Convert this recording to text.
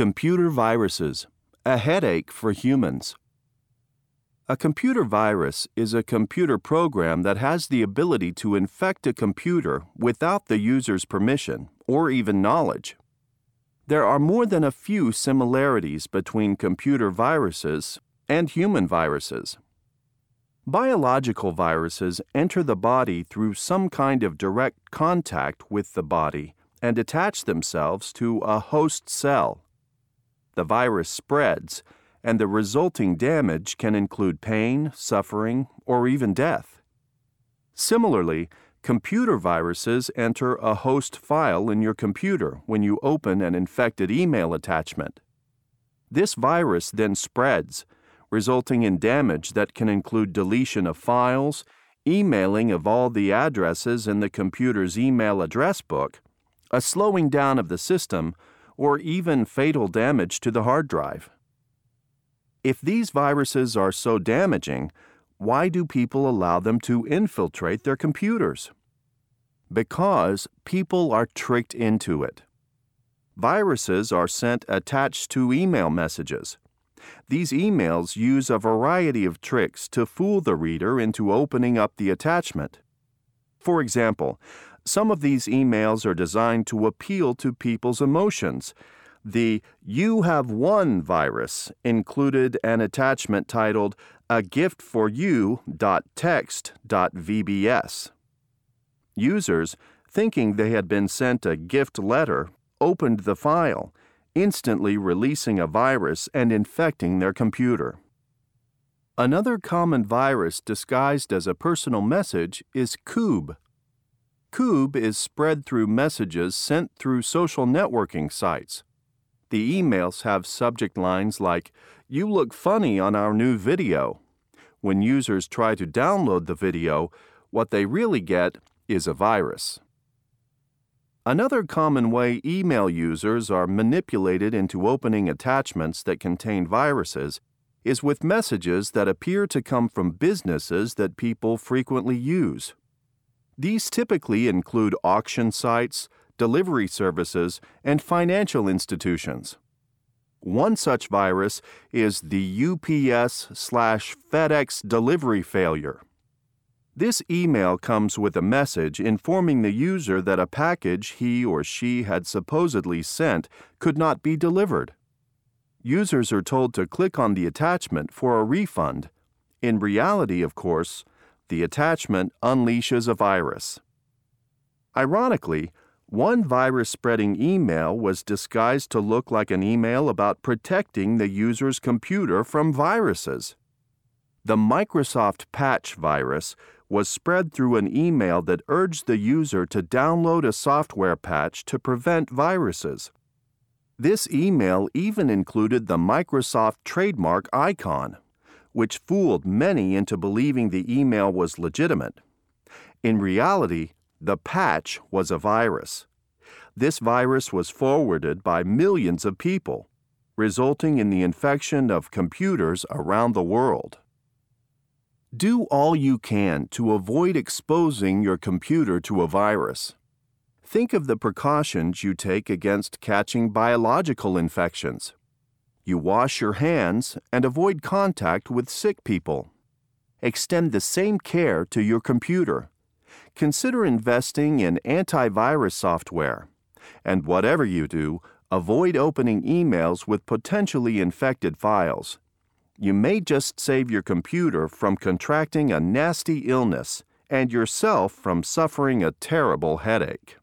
Computer viruses, a headache for humans. A computer virus is a computer program that has the ability to infect a computer without the user's permission or even knowledge. There are more than a few similarities between computer viruses and human viruses. Biological viruses enter the body through some kind of direct contact with the body and attach themselves to a host cell. The virus spreads, and the resulting damage can include pain, suffering, or even death. Similarly, computer viruses enter a host file in your computer when you open an infected email attachment. This virus then spreads, resulting in damage that can include deletion of files, emailing of all the addresses in the computer's email address book, a slowing down of the system, or even fatal damage to the hard drive. If these viruses are so damaging, why do people allow them to infiltrate their computers? Because people are tricked into it. Viruses are sent attached to email messages. These emails use a variety of tricks to fool the reader into opening up the attachment. For example, some of these emails are designed to appeal to people's emotions. The "You Have Won" virus included an attachment titled "A Gift for You.text.vbs." Users, thinking they had been sent a gift letter, opened the file, instantly releasing a virus and infecting their computer. Another common virus disguised as a personal message is Kube. Kube is spread through messages sent through social networking sites. The emails have subject lines like, "You look funny on our new video." When users try to download the video, what they really get is a virus. Another common way email users are manipulated into opening attachments that contain viruses is with messages that appear to come from businesses that people frequently use. These typically include auction sites, delivery services, and financial institutions. One such virus is the UPS/FedEx delivery failure. This email comes with a message informing the user that a package he or she had supposedly sent could not be delivered. Users are told to click on the attachment for a refund. In reality, of course, the attachment unleashes a virus. Ironically, one virus-spreading email was disguised to look like an email about protecting the user's computer from viruses. The Microsoft Patch virus was spread through an email that urged the user to download a software patch to prevent viruses. This email even included the Microsoft trademark icon, which fooled many into believing the email was legitimate. In reality, the patch was a virus. This virus was forwarded by millions of people, resulting in the infection of computers around the world. Do all you can to avoid exposing your computer to a virus. Think of the precautions you take against catching biological infections. You wash your hands and avoid contact with sick people. Extend the same care to your computer. Consider investing in antivirus software. And whatever you do, avoid opening emails with potentially infected files. You may just save your computer from contracting a nasty illness and yourself from suffering a terrible headache.